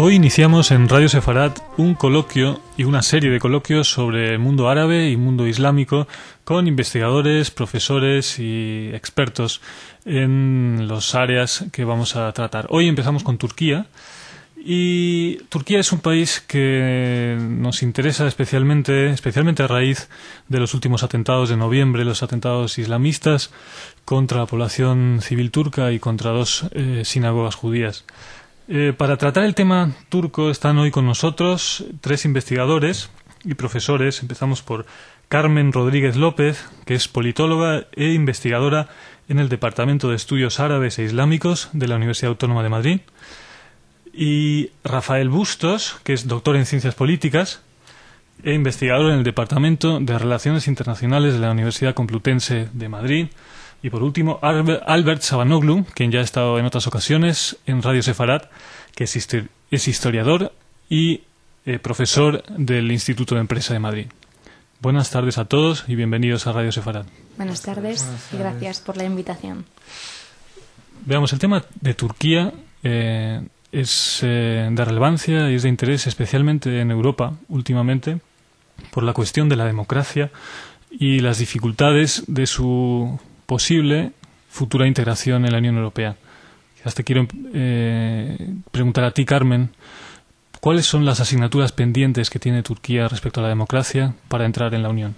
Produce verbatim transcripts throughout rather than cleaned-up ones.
Hoy iniciamos en Radio Sefarat un coloquio y una serie de coloquios sobre el mundo árabe y mundo islámico con investigadores, profesores y expertos en las áreas que vamos a tratar. Hoy empezamos con Turquía. Y Turquía es un país que nos interesa especialmente, especialmente a raíz de los últimos atentados de noviembre, los atentados islamistas contra la población civil turca y contra dos eh, sinagogas judías. Eh, para tratar el tema turco están hoy con nosotros tres investigadores y profesores. Empezamos por Carmen Rodríguez López, que es politóloga e investigadora en el Departamento de Estudios Árabes e Islámicos de la Universidad Autónoma de Madrid. Y Rafael Bustos, que es doctor en Ciencias Políticas e investigador en el Departamento de Relaciones Internacionales de la Universidad Complutense de Madrid. Y por último, Albert Sabanoglu, quien ya ha estado en otras ocasiones en Radio Sefarat, que es, histori- es historiador y eh, profesor del Instituto de Empresa de Madrid. Buenas tardes a todos y bienvenidos a Radio Sefarat. Buenas tardes, Buenas tardes. Y gracias por la invitación. Veamos, el tema de Turquía eh, es eh, de relevancia y es de interés especialmente en Europa últimamente por la cuestión de la democracia y las dificultades de su posible futura integración en la Unión Europea. Quizás te quiero eh, preguntar a ti, Carmen, ¿cuáles son las asignaturas pendientes que tiene Turquía respecto a la democracia para entrar en la Unión?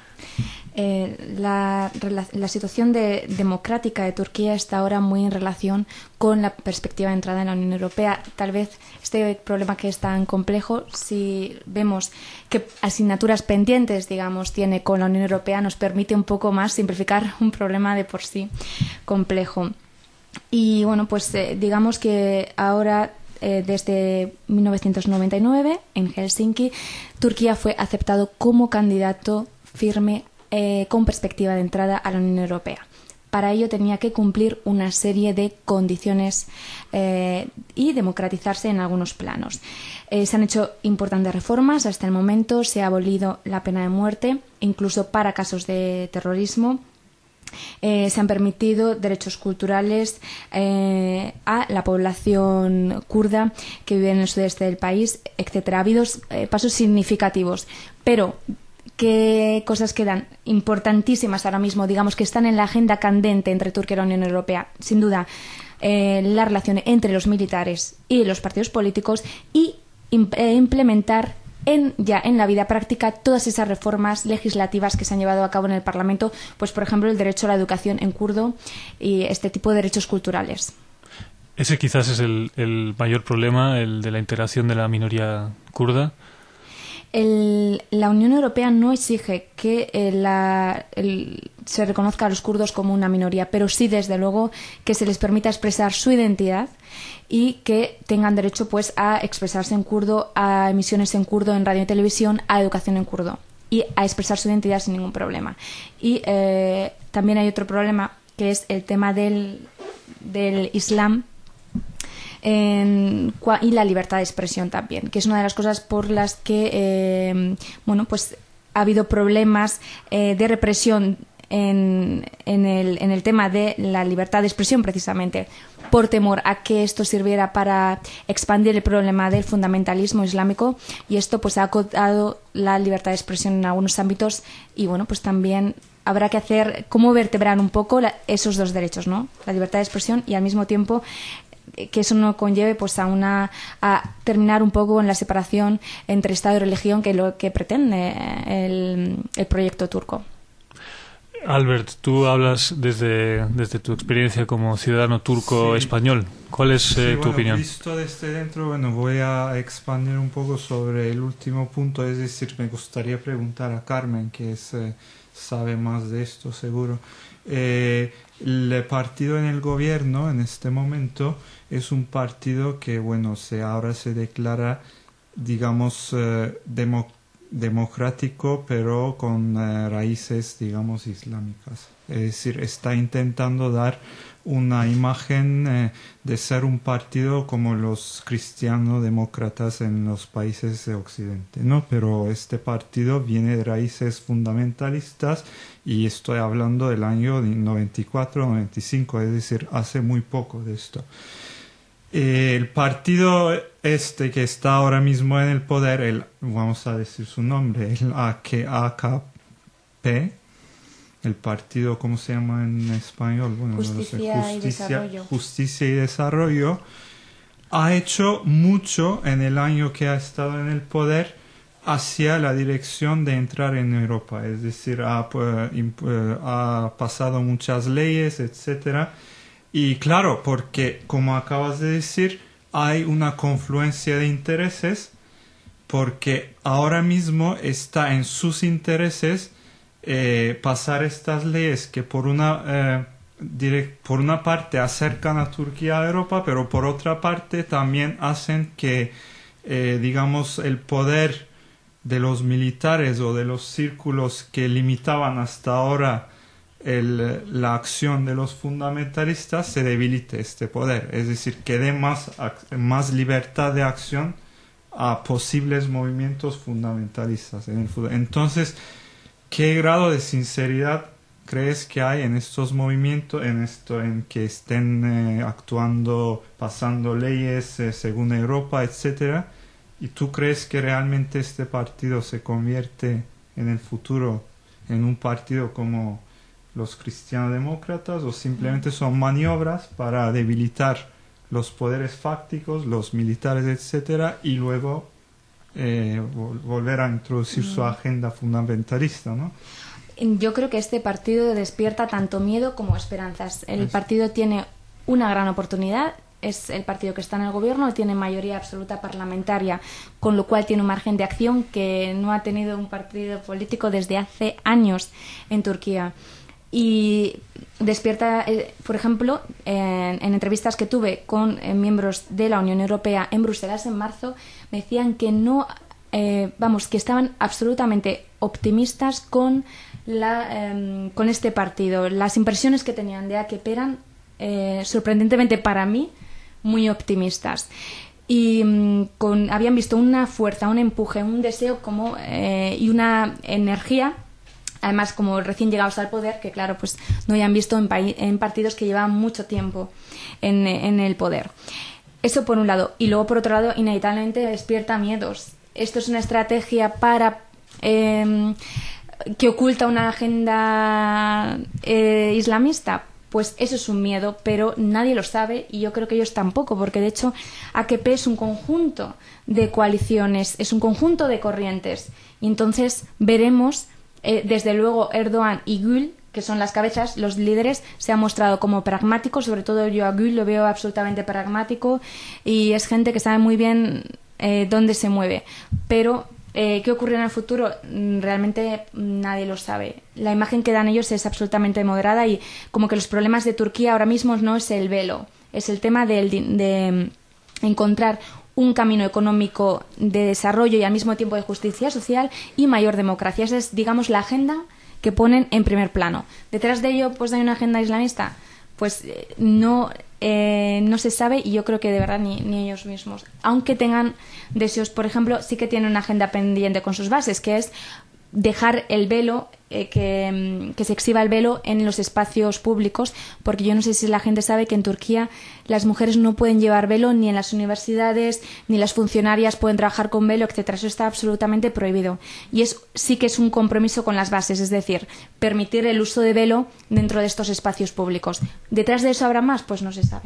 Eh, la, la situación de, democrática de Turquía está ahora muy en relación con la perspectiva de entrada en la Unión Europea. Tal vez este problema que es tan complejo, si vemos qué asignaturas pendientes, digamos, tiene con la Unión Europea, nos permite un poco más simplificar un problema de por sí complejo. Y bueno, pues eh, digamos que ahora, eh, desde mil novecientos noventa y nueve, en Helsinki, Turquía fue aceptado como candidato firme eh, con perspectiva de entrada a la Unión Europea. Para ello tenía que cumplir una serie de condiciones eh, y democratizarse en algunos planos. Eh, se han hecho importantes reformas. Hasta el momento se ha abolido la pena de muerte, incluso para casos de terrorismo. Eh, se han permitido derechos culturales eh, a la población kurda que vive en el sudeste del país, etcétera. Ha habido eh, pasos significativos, pero ¿qué cosas quedan importantísimas ahora mismo, digamos, que están en la agenda candente entre Turquía y la Unión Europea? Sin duda, eh, la relación entre los militares y los partidos políticos y eh, implementar en, ya en la vida práctica todas esas reformas legislativas que se han llevado a cabo en el Parlamento, pues por ejemplo el derecho a la educación en kurdo y este tipo de derechos culturales. Ese quizás es el, el mayor problema, el de la integración de la minoría kurda. El, la Unión Europea no exige que eh, la, el, se reconozca a los kurdos como una minoría, pero sí, desde luego, que se les permita expresar su identidad y que tengan derecho, pues, a expresarse en kurdo, a emisiones en kurdo en radio y televisión, a educación en kurdo y a expresar su identidad sin ningún problema. Y eh, también hay otro problema, que es el tema del, del Islam. En, y la libertad de expresión también, que es una de las cosas por las que eh, bueno, pues ha habido problemas eh, de represión en, en, el, en el tema de la libertad de expresión, precisamente por temor a que esto sirviera para expandir el problema del fundamentalismo islámico, y esto pues ha acotado la libertad de expresión en algunos ámbitos. Y bueno, pues también habrá que hacer cómo vertebrar un poco la, esos dos derechos, ¿no? La libertad de expresión y al mismo tiempo que eso no conlleve pues a una a terminar un poco en la separación entre Estado y religión, que es lo que pretende el, el proyecto turco. Albert, tú hablas desde, desde tu experiencia como ciudadano turco sí. español. ¿Cuál es eh, sí, tu bueno, opinión? Visto desde dentro, bueno, voy a expandir un poco sobre el último punto, es decir, me gustaría preguntar a Carmen, que es, eh, sabe más de esto seguro. Eh, el partido en el gobierno en este momento es un partido que, bueno, se ahora se declara, digamos, eh, demo, democrático, pero con eh, raíces, digamos, islámicas. Es decir, está intentando dar una imagen eh, de ser un partido como los cristianos demócratas en los países de Occidente, ¿no? Pero este partido viene de raíces fundamentalistas, y estoy hablando del año noventa y cuatro noventa y cinco, es decir, hace muy poco de esto. Eh, el partido este que está ahora mismo en el poder, el, vamos a decir su nombre, el A K P, el partido, ¿cómo se llama en español? Bueno, Justicia, no sé, y Desarrollo. Justicia y Desarrollo, ha hecho mucho en el año que ha estado en el poder hacia la dirección de entrar en Europa. Es decir, ha, ha pasado muchas leyes, etcétera. Y claro, porque, como acabas de decir, hay una confluencia de intereses, porque ahora mismo está en sus intereses eh, pasar estas leyes que por una, eh, direct, por una parte acercan a Turquía a Europa, pero por otra parte también hacen que, eh, digamos, el poder de los militares o de los círculos que limitaban hasta ahora El, la acción de los fundamentalistas se debilite este poder, es decir, que dé más, más libertad de acción a posibles movimientos fundamentalistas en el futuro. Entonces, ¿qué grado de sinceridad crees que hay en estos movimientos, en esto, en que estén eh, actuando, pasando leyes eh, según Europa, etcétera? ¿Y tú crees que realmente este partido se convierte en el futuro en un partido como los cristianodemócratas, o simplemente son maniobras para debilitar los poderes fácticos, los militares, etcétera, y luego eh, vol volver a introducir mm. su agenda fundamentalista, ¿no? Yo creo que este partido despierta tanto miedo como esperanzas. El partido tiene una gran oportunidad. Es el partido que está en el gobierno, tiene mayoría absoluta parlamentaria, con lo cual tiene un margen de acción que no ha tenido un partido político desde hace años en Turquía. Y despierta, eh, por ejemplo, en, en entrevistas que tuve con eh, miembros de la Unión Europea en Bruselas en marzo, me decían que no, eh, vamos, que estaban absolutamente optimistas con, la, eh, con este partido. Las impresiones que tenían de A K P eran, eh, sorprendentemente para mí, muy optimistas. Y mm, con, habían visto una fuerza, un empuje, un deseo como, eh, y una energía, además como recién llegados al poder, que claro, pues no hayan visto en, en partidos que llevaban mucho tiempo en, en el poder. Eso por un lado. Y luego por otro lado, inevitablemente despierta miedos. Esto es una estrategia para eh, que oculta una agenda eh, islamista. Pues eso es un miedo, pero nadie lo sabe y yo creo que ellos tampoco, porque de hecho A K P es un conjunto de coaliciones, es un conjunto de corrientes. Y entonces veremos. Eh, desde luego Erdogan y Gül, que son las cabezas, los líderes, se han mostrado como pragmáticos, sobre todo yo a Gül lo veo absolutamente pragmático y es gente que sabe muy bien eh, dónde se mueve. Pero eh, ¿qué ocurre en el futuro? Realmente nadie lo sabe. La imagen que dan ellos es absolutamente moderada y como que los problemas de Turquía ahora mismo no es el velo, es el tema de, de encontrar un camino económico de desarrollo y al mismo tiempo de justicia social y mayor democracia. Esa es, digamos, la agenda que ponen en primer plano. Detrás de ello, pues hay una agenda islamista. Pues eh, no, eh, no se sabe y yo creo que de verdad ni, ni ellos mismos. Aunque tengan deseos, por ejemplo, sí que tienen una agenda pendiente con sus bases, que es dejar el velo, eh, que, que se exhiba el velo en los espacios públicos, porque yo no sé si la gente sabe que en Turquía las mujeres no pueden llevar velo ni en las universidades, ni las funcionarias pueden trabajar con velo, etcétera. Eso está absolutamente prohibido. Y es sí que es un compromiso con las bases, es decir, permitir el uso de velo dentro de estos espacios públicos. ¿Detrás de eso habrá más? Pues no se sabe.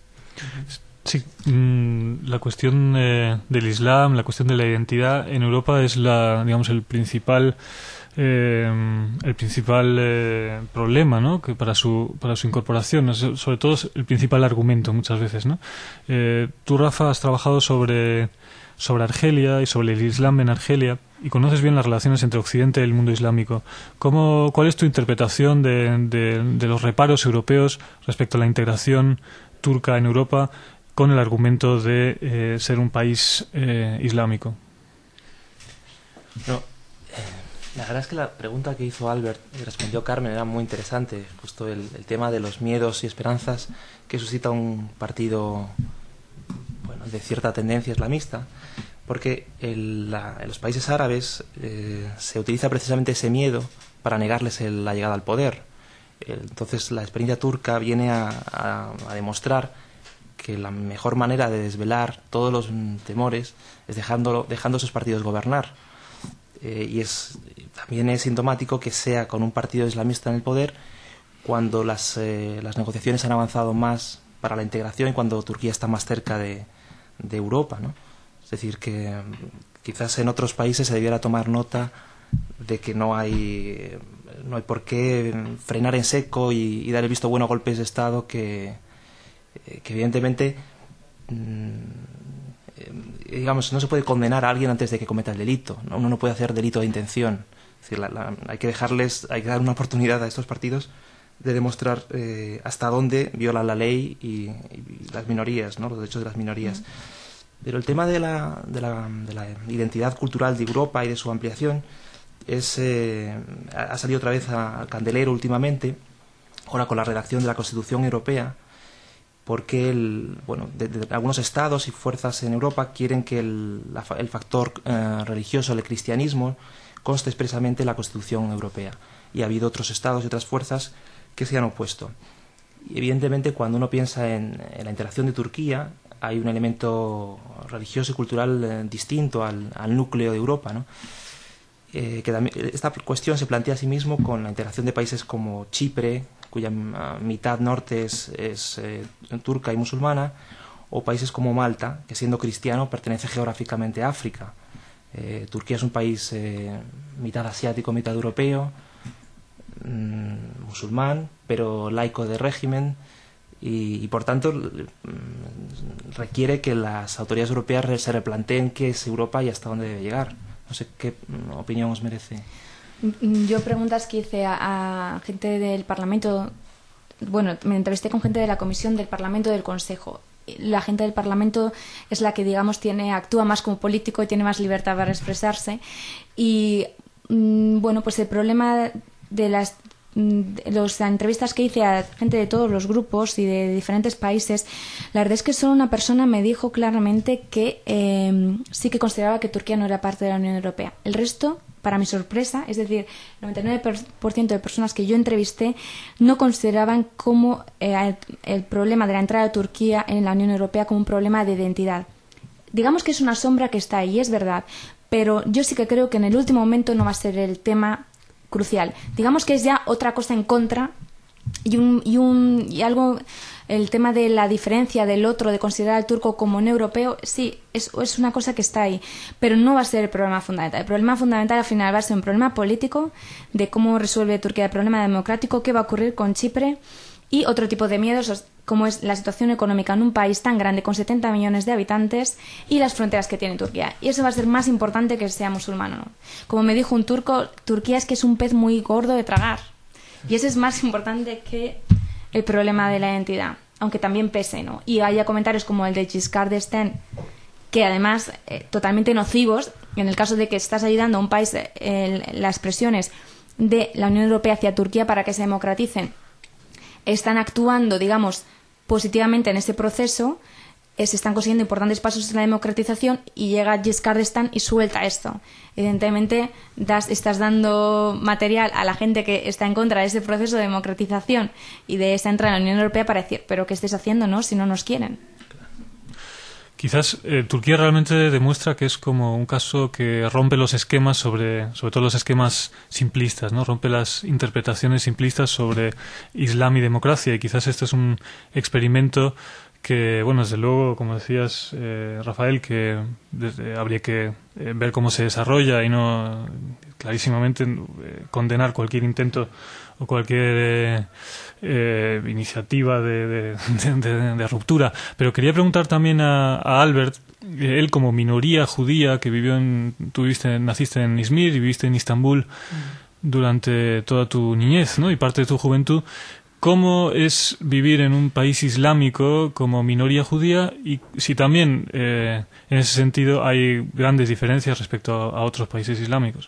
Sí, la cuestión eh, del Islam, la cuestión de la identidad en Europa es la, digamos, el principal, eh, el principal eh, problema, ¿no? Que para su para su incorporación, sobre todo es el principal argumento muchas veces, ¿no? Eh, tú, Rafa, has trabajado sobre sobre Argelia y sobre el Islam en Argelia y conoces bien las relaciones entre Occidente y el mundo islámico. ¿Cómo, cuál es tu interpretación de, de, de los reparos europeos respecto a la integración turca en Europa, con el argumento de eh, ser un país eh, islámico? No, eh, la verdad es que la pregunta que hizo Albert y respondió Carmen era muy interesante, justo el, el tema de los miedos y esperanzas que suscita un partido, bueno, de cierta tendencia islamista, porque el, la, en los países árabes eh, se utiliza precisamente ese miedo para negarles el, la llegada al poder. Entonces la experiencia turca viene a, a, a demostrar que la mejor manera de desvelar todos los temores es dejándolo, dejando a esos partidos gobernar. Eh, y es también es sintomático que sea con un partido islamista en el poder cuando las, eh, las negociaciones han avanzado más para la integración y cuando Turquía está más cerca de, de Europa, ¿no? Es decir, que quizás en otros países se debiera tomar nota de que no hay no hay por qué frenar en seco y, y dar el visto bueno a golpes de Estado que, que evidentemente digamos no se puede condenar a alguien antes de que cometa el delito, ¿no? Uno no puede hacer delito de intención. Es decir, la, la, hay que dejarles hay que dar una oportunidad a estos partidos de demostrar eh, hasta dónde viola la ley y, y las minorías, ¿no? Los derechos de las minorías. Mm. Pero el tema de la, de, la, de la identidad cultural de Europa y de su ampliación es, eh, ha salido otra vez al candelero últimamente, ahora con la redacción de la Constitución Europea, porque el, bueno, de, de algunos estados y fuerzas en Europa quieren que el, la, el factor eh, religioso, el cristianismo, conste expresamente en la Constitución Europea. Y ha habido otros estados y otras fuerzas que se han opuesto. Y evidentemente, cuando uno piensa en, en la integración de Turquía, hay un elemento religioso y cultural eh, distinto al, al núcleo de Europa, ¿no? Eh, que también, esta cuestión se plantea a sí mismo con la integración de países como Chipre, cuya uh, mitad norte es, es eh, turca y musulmana, o países como Malta, que siendo cristiano pertenece geográficamente a África. Eh, Turquía es un país eh, mitad asiático, mitad europeo, mmm, musulmán, pero laico de régimen, y, y por tanto mmm, requiere que las autoridades europeas se replanteen qué es Europa y hasta dónde debe llegar. No sé qué opinión os merece. Yo preguntas que hice a, a gente del Parlamento, bueno, me entrevisté con gente de la Comisión del Parlamento y del Consejo. La gente del Parlamento es la que, digamos, tiene actúa más como político y tiene más libertad para expresarse. Y, mmm, bueno, pues el problema de las de las entrevistas que hice a gente de todos los grupos y de diferentes países, la verdad es que solo una persona me dijo claramente que eh, sí que consideraba que Turquía no era parte de la Unión Europea. El resto, para mi sorpresa, es decir, el noventa y nueve por ciento de personas que yo entrevisté no consideraban como eh, el problema de la entrada de Turquía en la Unión Europea como un problema de identidad. Digamos que es una sombra que está ahí, es verdad, pero yo sí que creo que en el último momento no va a ser el tema crucial. Digamos que es ya otra cosa en contra y, un, y, un, y algo, el tema de la diferencia del otro, de considerar al turco como no europeo, sí, es, es una cosa que está ahí, pero no va a ser el problema fundamental. El problema fundamental al final va a ser un problema político de cómo resuelve Turquía el problema democrático, qué va a ocurrir con Chipre y otro tipo de miedos, como es la situación económica en un país tan grande con setenta millones de habitantes y las fronteras que tiene Turquía. Y eso va a ser más importante que sea musulmán o no. Como me dijo un turco, Turquía es que es un pez muy gordo de tragar. Y eso es más importante que el problema de la identidad, aunque también pese, ¿no? Y haya comentarios como el de Giscard d'Estaing, que además eh, totalmente nocivos, en el caso de que estás ayudando a un país, eh, las presiones de la Unión Europea hacia Turquía para que se democraticen, están actuando, digamos, positivamente en ese proceso, eh, se están consiguiendo importantes pasos en la democratización y llega Giscard d'Estaing y suelta esto. Evidentemente das, estás dando material a la gente que está en contra de ese proceso de democratización y de esa entrada en la Unión Europea para decir, pero ¿qué estáis haciendo, no? Si no nos quieren. Quizás eh, Turquía realmente demuestra que es como un caso que rompe los esquemas sobre, sobre todo los esquemas simplistas, ¿no? Rompe las interpretaciones simplistas sobre Islam y democracia, y quizás este es un experimento que, bueno, desde luego, como decías, eh, Rafael, que desde, habría que eh, ver cómo se desarrolla y no clarísimamente eh, condenar cualquier intento o cualquier eh, eh, iniciativa de, de, de, de ruptura. Pero quería preguntar también a, a Albert, eh, él como minoría judía que vivió en, tú viviste, naciste en Izmir y viviste en Istambul mm. durante toda tu niñez, ¿no? Y parte de tu juventud. ¿Cómo es vivir en un país islámico como minoría judía y si también eh, en ese sentido hay grandes diferencias respecto a, a otros países islámicos?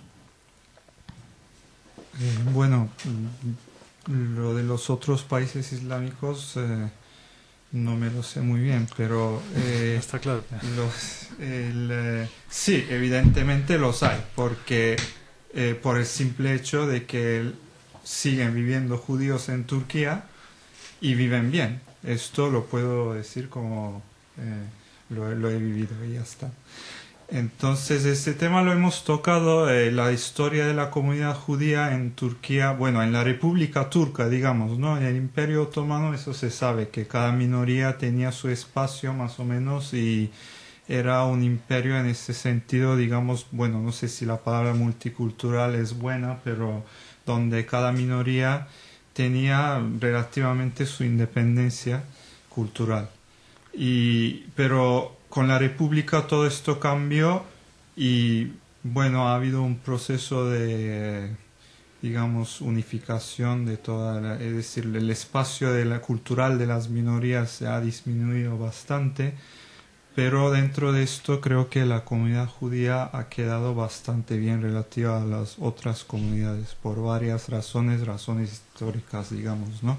Eh, bueno, lo de los otros países islámicos eh, no me lo sé muy bien, pero eh, está claro. Los, el, eh, sí, evidentemente los hay, porque eh, por el simple hecho de que siguen viviendo judíos en Turquía y viven bien. Esto lo puedo decir como eh, lo, lo he vivido y ya está. Entonces, este tema lo hemos tocado, eh, la historia de la comunidad judía en Turquía, bueno, en la República Turca, digamos, ¿no? En el Imperio Otomano eso se sabe, que cada minoría tenía su espacio más o menos y era un imperio en ese sentido, digamos, bueno, no sé si la palabra multicultural es buena, pero donde cada minoría tenía relativamente su independencia cultural. Y, pero con la República todo esto cambió y, bueno, ha habido un proceso de, digamos, unificación de toda la, es decir, el espacio de la, cultural de las minorías se ha disminuido bastante. Pero dentro de esto creo que la comunidad judía ha quedado bastante bien relativa a las otras comunidades por varias razones, razones históricas, digamos, ¿no?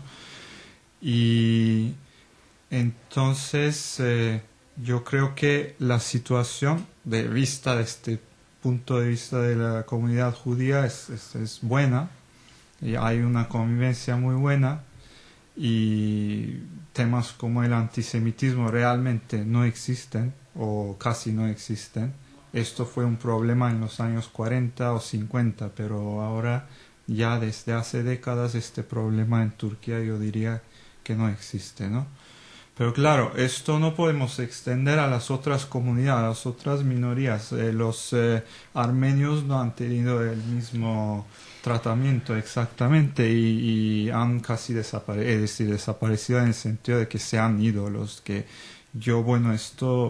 Y entonces eh, yo creo que la situación de vista de este punto de vista de la comunidad judía es, es, es buena, y hay una convivencia muy buena. Y temas como el antisemitismo realmente no existen o casi no existen. Esto fue un problema en los años cuarenta o cincuenta, pero ahora ya desde hace décadas este problema en Turquía yo diría que no existe, ¿no? Pero claro, esto no podemos extender a las otras comunidades, a las otras minorías. Eh, los eh, armenios no han tenido el mismo tratamiento exactamente y, y han casi desaparecido, es decir, desaparecido en el sentido de que se han ido los que yo, bueno, esto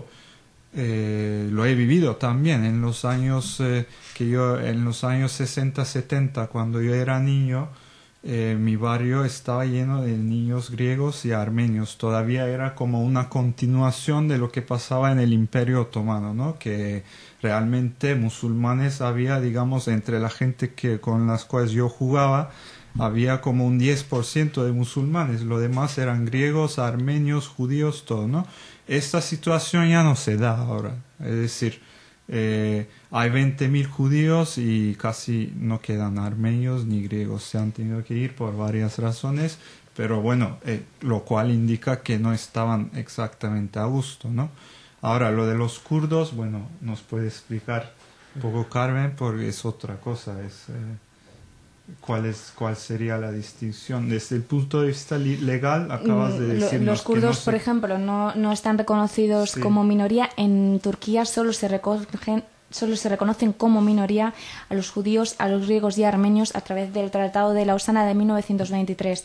eh, lo he vivido también en los años eh, que yo, en los años sesenta, setenta, cuando yo era niño. Eh, mi barrio estaba lleno de niños griegos y armenios. Todavía era como una continuación de lo que pasaba en el Imperio Otomano, ¿no? Que realmente musulmanes había, digamos, entre la gente que con las cuales yo jugaba, había como un diez por ciento de musulmanes. Lo demás eran griegos, armenios, judíos, todo, ¿no? Esta situación ya no se da ahora. Es decir, Eh, hay veinte mil judíos y casi no quedan armenios ni griegos. Se han tenido que ir por varias razones, pero bueno, eh, lo cual indica que no estaban exactamente a gusto, ¿no? Ahora, lo de los kurdos, bueno, nos puede explicar un poco Carmen, porque es otra cosa. Es, eh, ¿cuál, es, ¿Cuál sería la distinción? Desde el punto de vista legal, acabas de decirnos los kurdos, que no se... por ejemplo, no, no están reconocidos sí. como minoría. En Turquía solo se recogen, solo se reconocen como minoría a los judíos, a los griegos y armenios a través del Tratado de Lausana de mil novecientos veintitrés.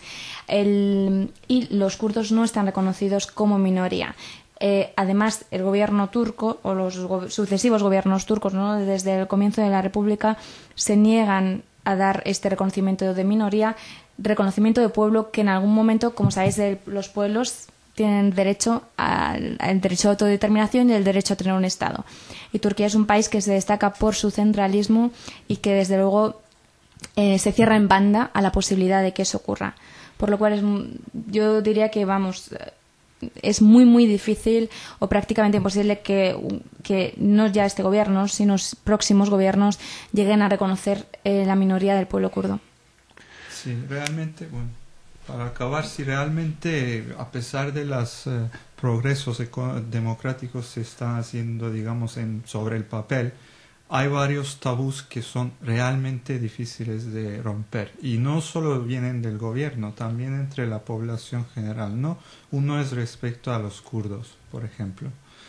El, y los kurdos no están reconocidos como minoría. Eh, además, el gobierno turco o los go- sucesivos gobiernos turcos, ¿no? Desde el comienzo de la República, se niegan a dar este reconocimiento de minoría, reconocimiento de pueblo que en algún momento, como sabéis, de los pueblos tienen derecho al, al derecho a autodeterminación y el derecho a tener un Estado. Y Turquía es un país que se destaca por su centralismo y que desde luego eh, se cierra en banda a la posibilidad de que eso ocurra. Por lo cual es, yo diría que vamos es muy muy difícil o prácticamente imposible que, que no ya este gobierno, sino los próximos gobiernos lleguen a reconocer eh, la minoría del pueblo kurdo. Sí, realmente, bueno, para acabar, si realmente, a pesar de los eh, progresos democráticos que se están haciendo, digamos, en, sobre el papel, hay varios tabús que son realmente difíciles de romper. Y no solo vienen del gobierno, también entre la población general, ¿no? Uno es respecto a los kurdos, por ejemplo.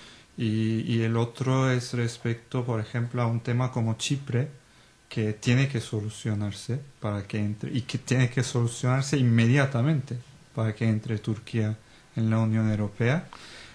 Y, y el otro es respecto, por ejemplo, a un tema como Chipre, que tiene que solucionarse para que entre, y que tiene que solucionarse inmediatamente para que entre Turquía en la Unión Europea.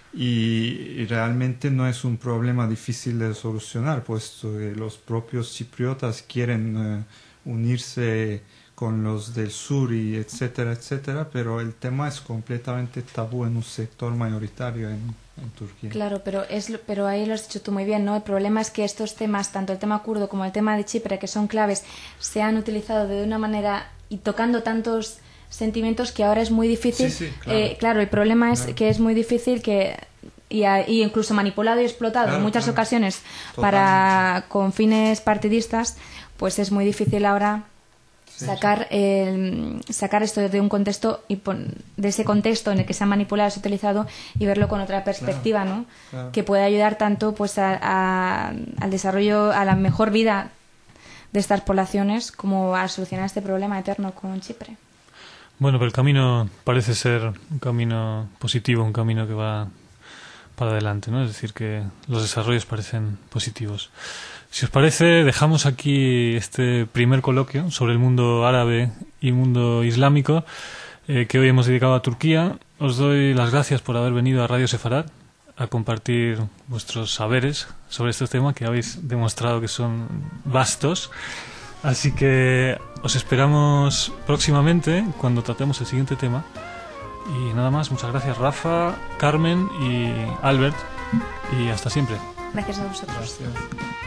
Y realmente no es un problema difícil de solucionar, puesto que los propios chipriotas quieren uh, unirse con los del sur y etcétera, etcétera, pero el tema es completamente tabú en un sector mayoritario en, en Turquía. Claro, pero es pero ahí lo has dicho tú muy bien, ¿no? El problema es que estos temas, tanto el tema kurdo como el tema de Chipre, que son claves, se han utilizado de una manera y tocando tantos sentimientos que ahora es muy difícil. Sí, sí, claro. Eh, claro, el problema es claro. que es muy difícil que y, a, y incluso manipulado y explotado claro, en muchas claro. ocasiones Totalmente. para con fines partidistas, pues es muy difícil ahora Sí. Sacar, eh, sacar esto de un contexto y pon, de ese contexto en el que se ha manipulado, se ha utilizado y verlo con otra perspectiva, claro, ¿no? Claro. Que puede ayudar tanto pues a, a, al desarrollo, a la mejor vida de estas poblaciones como a solucionar este problema eterno con Chipre. Bueno, pero el camino parece ser un camino positivo, un camino que va para adelante, ¿no? Es decir, que los desarrollos parecen positivos. Si os parece, dejamos aquí este primer coloquio sobre el mundo árabe y mundo islámico eh, que hoy hemos dedicado a Turquía. Os doy las gracias por haber venido a Radio Sefarad a compartir vuestros saberes sobre este tema que habéis demostrado que son vastos. Así que os esperamos próximamente cuando tratemos el siguiente tema. Y nada más, muchas gracias Rafa, Carmen y Albert. Y hasta siempre. Gracias a vosotros. Gracias.